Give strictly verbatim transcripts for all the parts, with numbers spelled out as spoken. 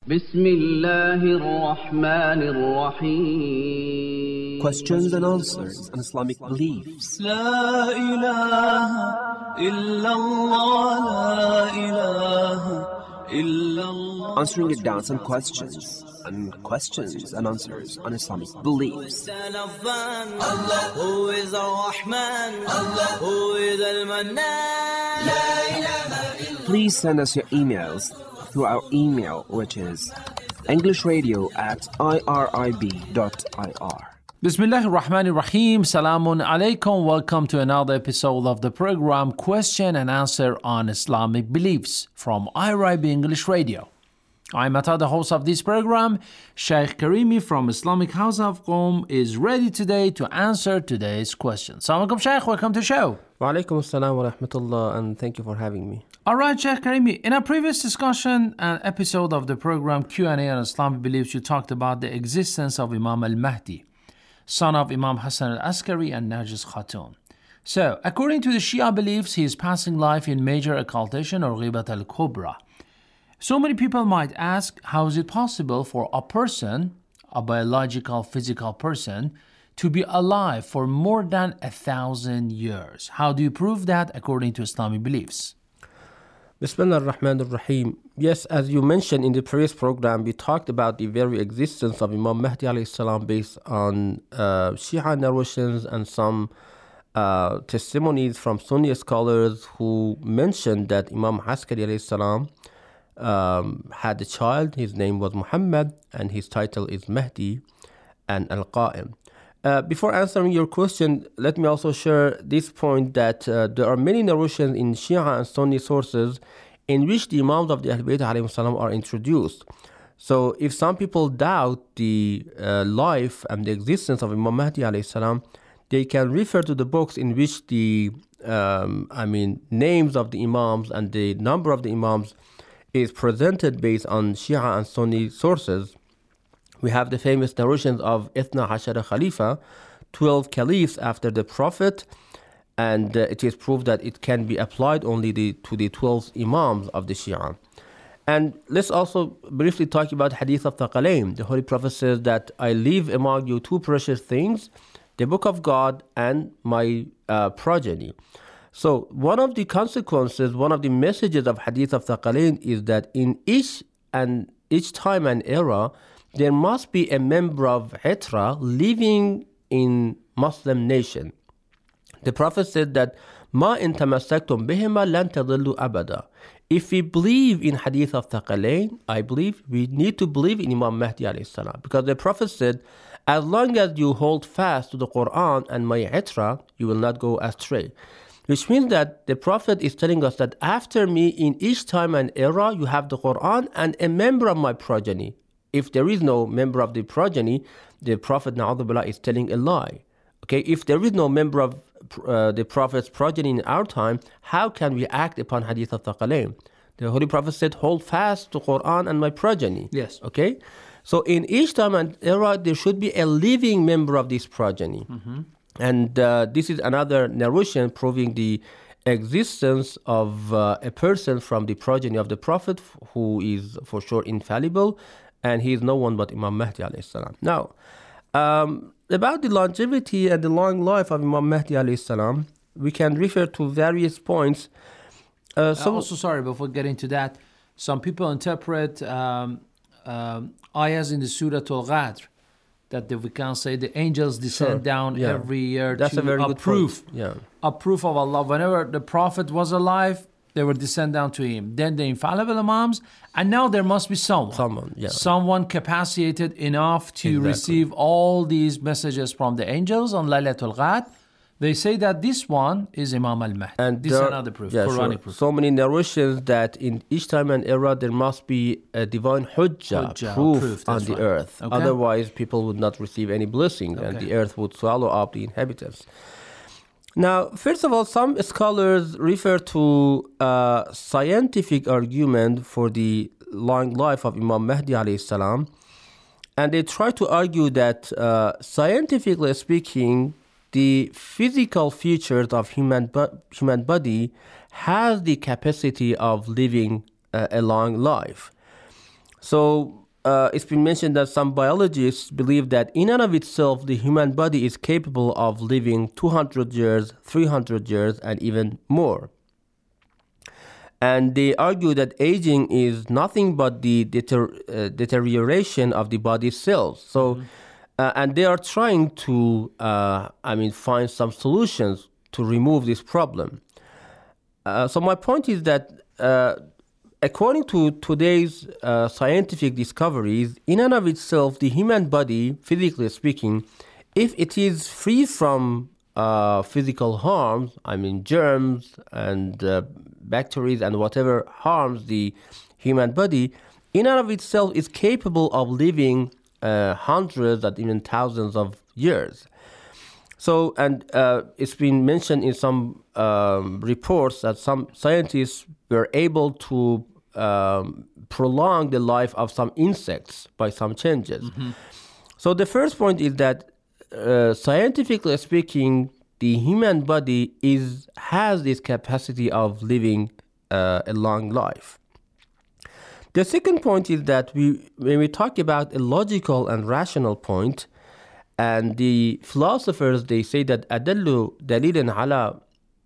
بسم الله الرحمن الرحيم. Questions and answers on Islamic beliefs. لا إله إلا الله لا إله إلا الله. Answering your doubts and questions and questions and answers on Islamic beliefs. Allah, who is Ar-Rahman, Allah, who is Al-Mannan. لا إله إلا. Please send us your emails through our email, which is englishradio at irib dot ir. Bismillah ar-Rahman ar-Rahim. Salamun alaikum. Welcome to another episode of the program Question and Answer on Islamic Beliefs from I R I B English Radio. I'm Ata, the host of this program. Sheikh Karimi from Islamic House of Qom is ready today to answer today's question. Assalamu alaikum, Sheikh. Welcome to the show. Wa alaikum assalam wa rahmatullah, and thank you for having me. All right, Sheikh Karimi. In a previous discussion and episode of the program Q and A on Islamic Beliefs, you talked about the existence of Imam al-Mahdi, son of Imam Hassan al-Askari and Narjis Khatun. So, according to the Shia beliefs, he is passing life in major occultation or Ghibat al-Kubra. So many people might ask, how is it possible for a person, a biological, physical person, to be alive for more than a thousand years? How do you prove that according to Islamic beliefs? Bismillah ar-Rahman ar-Rahim. Yes, as you mentioned in the previous program, we talked about the very existence of Imam Mahdi alayhi salam based on uh, Shia narrations and some uh, testimonies from Sunni scholars who mentioned that Imam Askari alayhi salam um, had a child. His name was Muhammad and his title is Mahdi and Al-Qa'im. Uh, before answering your question, let me also share this point that uh, there are many narrations in Shia and Sunni sources in which the Imams of the Ahl Bayt alayhim salam are introduced. So if some people doubt the uh, life and the existence of Imam Mahdi alayhi salam, they can refer to the books in which the um, I mean names of the Imams and the number of the Imams is presented based on Shia and Sunni sources. We have the famous narrations of Ithna Hashara Khalifa, twelve caliphs after the Prophet, and uh, it is proved that it can be applied only the, to the twelve Imams of the Shia. And let's also briefly talk about Hadith of Thaqalain. The Holy Prophet says that I leave among you two precious things, the Book of God and my uh, progeny. So one of the consequences, one of the messages of Hadith of Thaqalain is that in each and each time and era, there must be a member of Hitra living in Muslim nation. The Prophet said that Ma in tamassaktum bihima lan tadillu abada. If we believe in Hadith of Thaqalain, I believe we need to believe in Imam Mahdi alayhi salam, because the Prophet said, as long as you hold fast to the Quran and my Hitra, you will not go astray. Which means that the Prophet is telling us that after me, in each time and era, you have the Quran and a member of my progeny. If there is no member of the progeny, the Prophet na'udhu is telling a lie. Okay, if there is no member of uh, the Prophet's progeny in our time, how can we act upon Hadith of Thaqalain? The Holy Prophet said, hold fast to Quran and my progeny. Yes. Okay, so in each time and era, there should be a living member of this progeny. Mm-hmm. And uh, this is another narration proving the existence of uh, a person from the progeny of the Prophet who is for sure infallible, and he is no one but Imam Mahdi alayhi salam. Now, um, about the longevity and the long life of Imam Mahdi alayhi salam, we can refer to various points. Uh, So, uh, also, sorry, before getting to that, some people interpret um, um, ayahs in the Surah Al-Ghadr that the, we can say the angels descend Sure. down Yeah. every year That's to a very a good proof, point. Yeah. a proof of Allah. Whenever the Prophet was alive, they would descend down to him. Then the infallible Imams, and now there must be someone, Someone, yeah. someone capacitated enough to Exactly. receive all these messages from the angels on Laylatul Ghadr. They say that this one is Imam al-Mahdi. And this is there- another proof, yeah, Quranic sure. proof. So many narrations that in each time and era there must be a divine hujjah, Hujjah, proof, proof, on that's the right. earth. Okay. Otherwise, people would not receive any blessing, and Okay. the earth would swallow up the inhabitants. Now, first of all, some scholars refer to a scientific argument for the long life of Imam Mahdi alayhi salam, and they try to argue that uh, scientifically speaking, the physical features of human bu- human body has the capacity of living uh, a long life. So uh, it's been mentioned that some biologists believe that in and of itself, the human body is capable of living two hundred years, three hundred years, and even more. And they argue that aging is nothing but the deter- uh, deterioration of the body cells. So, mm-hmm. uh, and they are trying to, uh, I mean, find some solutions to remove this problem. Uh, so my point is that uh, according to today's uh, scientific discoveries, in and of itself, the human body, physically speaking, if it is free from uh, physical harms, I mean germs and uh, bacteria and whatever harms the human body, in and of itself is capable of living uh, hundreds and even thousands of years. So, and uh, it's been mentioned in some um, reports that some scientists were able to um, prolong the life of some insects by some changes. Mm-hmm. So the first point is that uh, scientifically speaking, the human body is has this capacity of living uh, a long life. The second point is that we, when we talk about a logical and rational point, and the philosophers, they say that أدل دليل على,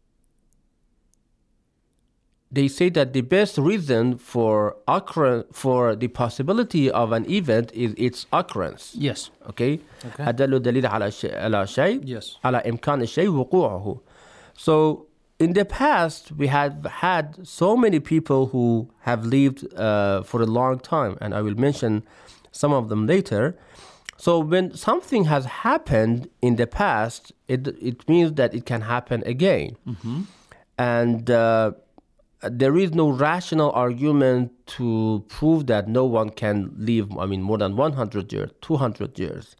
they say that the best reason for occur for the possibility of an event is its occurrence. Yes. Okay. Okay. أدل دليل على شيء على شيء Yes. على إمكان الشيء وقوعه. So in the past, we have had so many people who have lived uh, for a long time, and I will mention some of them later. So when something has happened in the past, it it means that it can happen again. Mm-hmm. And uh, there is no rational argument to prove that no one can live, I mean, more than one hundred years, two hundred years.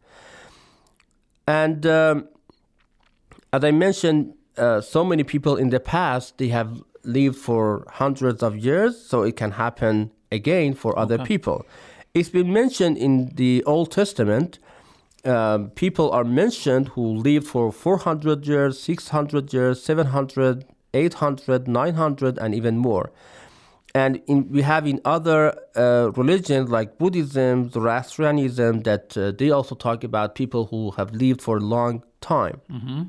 And um, as I mentioned, uh, so many people in the past, they have lived for hundreds of years, so it can happen again for other Okay. people. It's been mentioned in the Old Testament, um, people are mentioned who lived for four hundred years, six hundred years, seven hundred, eight hundred, nine hundred, and even more. And in, we have in other uh, religions like Buddhism, Zoroastrianism, that uh, they also talk about people who have lived for a long time. Mm-hmm.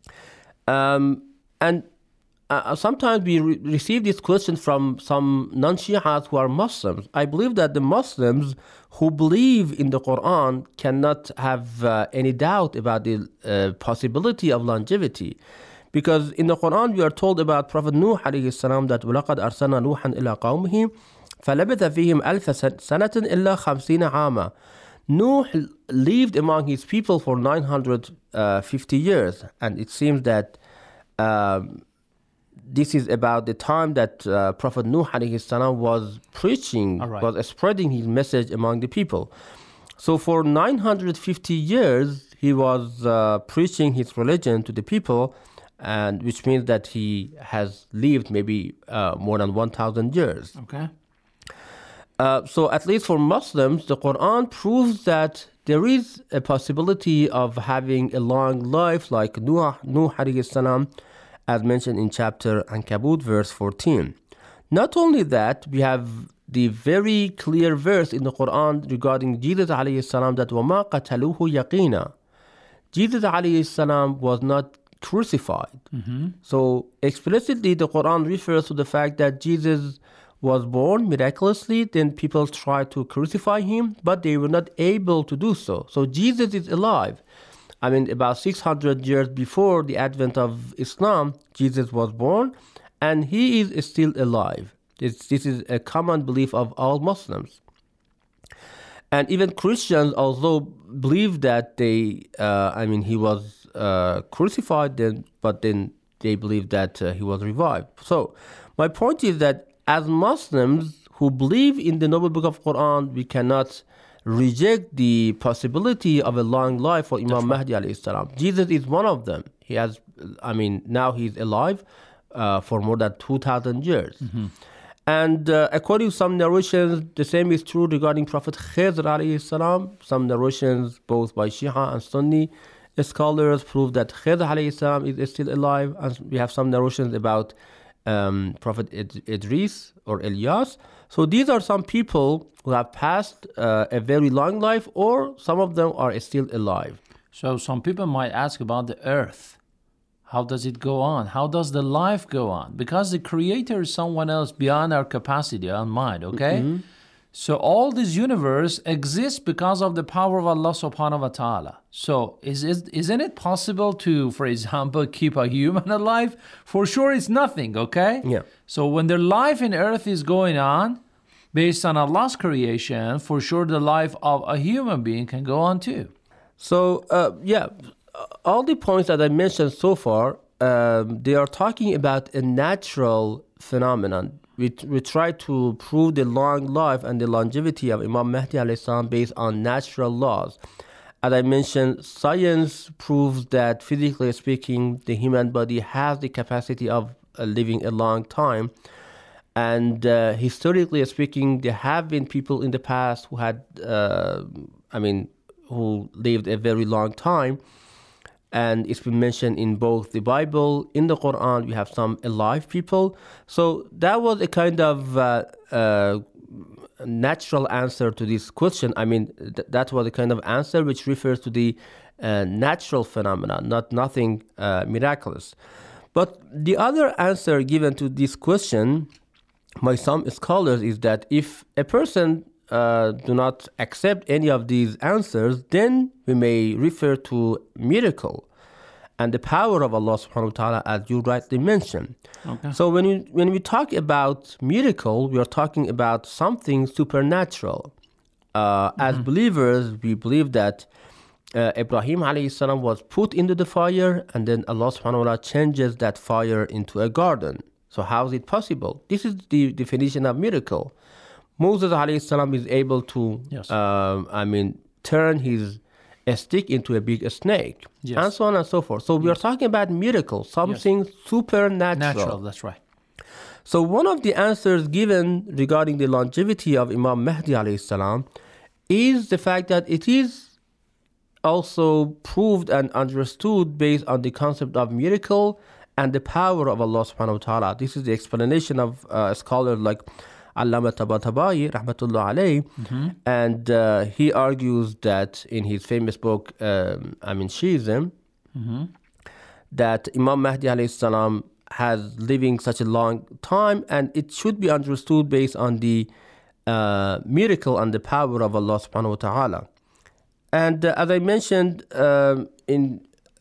Um, and Uh, sometimes we re- receive this question from some non-Shias who are Muslims. I believe that the Muslims who believe in the Quran cannot have uh, any doubt about the uh, possibility of longevity. Because in the Quran we are told about Prophet Nuh alayhi salam that وَلَقَدْ أَرْسَلْنَا نُوحًا إِلَىٰ قَوْمِهِ فَلَبِثَ فِيهِمْ أَلْفَ سَنَةٍ إِلَّا خَمْسِينَ عَامًا. Nuh lived among his people for nine hundred fifty years. And it seems that um, this is about the time that uh, Prophet Nuh alayhi salam was preaching, right. was spreading his message among the people. So for nine hundred fifty years, he was uh, preaching his religion to the people, and which means that he has lived maybe uh, more than one thousand years. Okay. Uh, so at least for Muslims, the Quran proves that there is a possibility of having a long life like Nuh, Nuh alayhi salam, as mentioned in chapter Ankabut, verse fourteen. Not only that, we have the very clear verse in the Quran regarding Jesus alayhi salam that وَمَا قَتَلُوهُ يَقِينًا. Jesus alayhi salam was not crucified. Mm-hmm. So explicitly the Quran refers to the fact that Jesus was born miraculously, then people tried to crucify him, but they were not able to do so. So Jesus is alive. I mean, about six hundred years before the advent of Islam, Jesus was born, and he is still alive. This, this is a common belief of all Muslims. And even Christians also believe that they, uh, I mean, he was uh, crucified, then, but then they believe that uh, he was revived. So my point is that as Muslims who believe in the Noble Book of Quran, we cannot reject the possibility of a long life for Imam Mahdi alayhi salam. Jesus is one of them. He has, I mean, now he's alive uh, for more than two thousand years. Mm-hmm. And uh, according to some narrations, the same is true regarding Prophet Khidr alayhi salam. Some narrations, both by Shia and Sunni scholars, prove that Khidr alayhi salam is still alive. And we have some narrations about um, Prophet Id- Idris or Elias. So these are some people who have passed uh, a very long life, or some of them are still alive. So some people might ask about the earth. How does it go on? How does the life go on? Because the creator is someone else beyond our capacity and mind, okay? Mm-hmm. So all this universe exists because of the power of Allah subhanahu wa ta'ala. So is, is, isn't it possible to, for example, keep a human alive? For sure it's nothing, okay? Yeah. So when the life in earth is going on, based on Allah's creation, for sure the life of a human being can go on too. So, uh, yeah, all the points that I mentioned so far, um, they are talking about a natural phenomenon. We, we try to prove the long life and the longevity of Imam Mahdi alayhi salam based on natural laws. As I mentioned, science proves that physically speaking, the human body has the capacity of uh, living a long time. And uh, historically speaking, there have been people in the past who had, uh, I mean, who lived a very long time. And it's been mentioned in both the Bible, in the Quran, we have some alive people. So that was a kind of uh, uh, natural answer to this question. I mean, th- that was a kind of answer which refers to the uh, natural phenomena, not nothing uh, miraculous. But the other answer given to this question by some scholars is that if a person uh, do not accept any of these answers, then we may refer to miracle and the power of Allah subhanahu wa ta'ala, as you rightly mentioned. Okay. So when we, when we talk about miracle, we are talking about something supernatural. Uh, mm-hmm. As believers, we believe that uh, Ibrahim alayhi salam was put into the fire, and then Allah subhanahu wa ta'ala changes that fire into a garden. So how is it possible? This is the definition of miracle. Moses alayhi salam is able to, yes. uh, I mean, turn his a stick into a big snake, yes. and so on and so forth. So yes. we are talking about miracle, something yes. supernatural. Natural, that's right. So one of the answers given regarding the longevity of Imam Mahdi alayhi salam is the fact that it is also proved and understood based on the concept of miracle and the power of Allah subhanahu wa ta'ala. This is the explanation of uh, a scholar like Allama Tabatabai, rahmatullah alayh, mm-hmm. and uh, he argues that in his famous book, um, I mean, Shiism, mm-hmm. that Imam Mahdi alayhi salam has living such a long time, and it should be understood based on the uh, miracle and the power of Allah subhanahu wa ta'ala. And uh, as I mentioned, um, in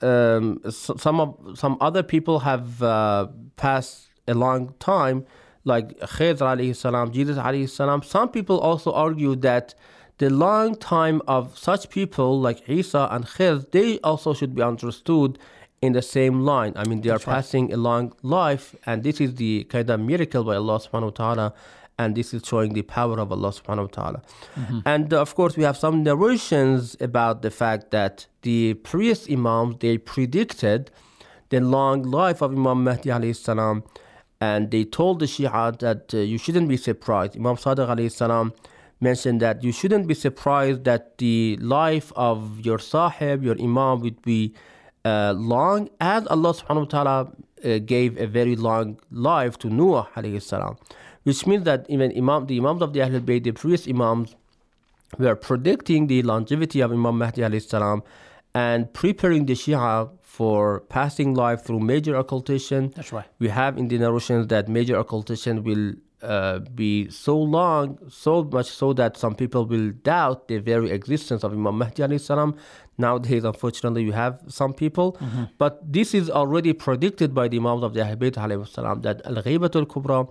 um, so, some of some other people have uh, passed a long time, like Khidr alayhi salam, Jesus alayhi salam. Some people also argue that the long time of such people like Isa and Khidr, they also should be understood in the same line. I mean, they That's are right. passing a long life, and this is the kind of miracle by Allah subhanahu wa ta'ala, and this is showing the power of Allah subhanahu wa ta'ala. Mm-hmm. And uh, of course, we have some narrations about the fact that the previous Imams, they predicted the long life of Imam Mahdi alayhi salam, and they told the Shia that uh, you shouldn't be surprised. Imam Sadiq alayhi salam mentioned that you shouldn't be surprised that the life of your Sahib, your Imam, would be uh, long, as Allah subhanahu wa ta'ala uh, gave a very long life to Noah alayhi salam. Which means that even Imam, the Imams of the Ahlul Bayt, the previous Imams, were predicting the longevity of Imam Mahdi alayhi salam and preparing the Shia for passing life through major occultation. That's right. We have in the narrations that major occultation will uh, be so long, so much so that some people will doubt the very existence of Imam Mahdi alayhi salam. Nowadays, unfortunately, you have some people. Mm-hmm. But this is already predicted by the Imams of the Ahlul Bayt alayhi salam, that Al-Ghaybatul Kubra,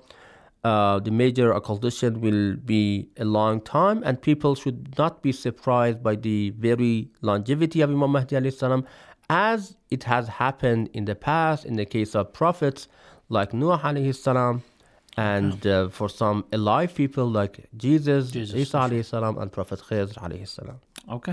Uh, the major occultation will be a long time, and people should not be surprised by the very longevity of Imam Mahdi alayhi salam, as it has happened in the past in the case of prophets like Noah alayhi salam, and uh, for some alive people like Jesus, Jesus Isa alayhi salam, and Prophet Khidr alayhi salam. Okay.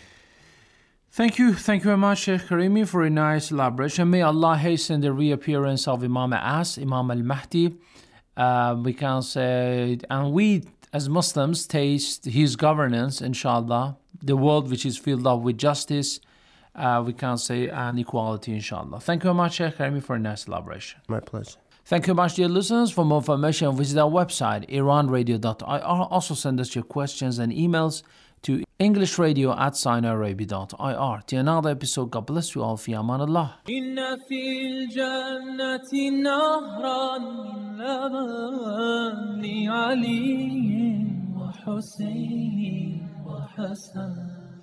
Thank you. Thank you very much, Sheikh Karimi, for a nice elaboration. May Allah hasten the reappearance of Imam As, Imam al-Mahdi. Uh, we can say, and we as Muslims taste his governance, inshallah, the world which is filled up with justice, uh, we can say, and equality, inshallah. Thank you very much, Sheikh Karimi, for a nice elaboration. My pleasure. Thank you much, dear listeners. For more information, visit our website, iran radio dot I R. Also send us your questions and emails to englishradio at sinarabi dot I R. Till another episode, God bless you all. Fi aman Allah. إن في الجنة نهرا من لبن لعلي وحسين وحسن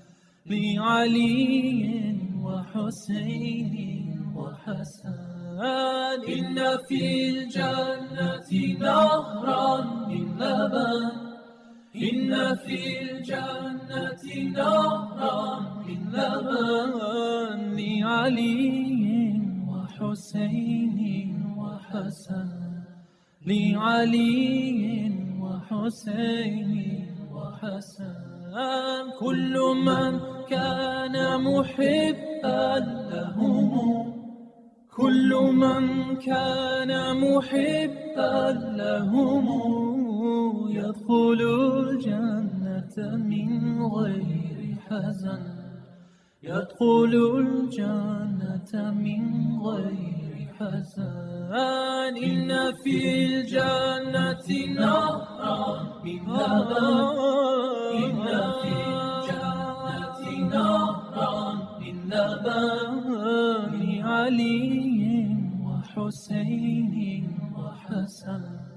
لعلي وحسين وحسن إن في الجنة نهرا من لبن إن في الجنة نهرا من لبن لعلي وحسين وحسن لعلي وحسين وحسن كل من كان محبا لهم كل من كان محبا لهم يدخل الجنة من غير حزن يدخل الجنة من غير حزن إن في الجنة نهرا من لبن إن في الجنة نهرا من لبن لعلي وحسين وحسن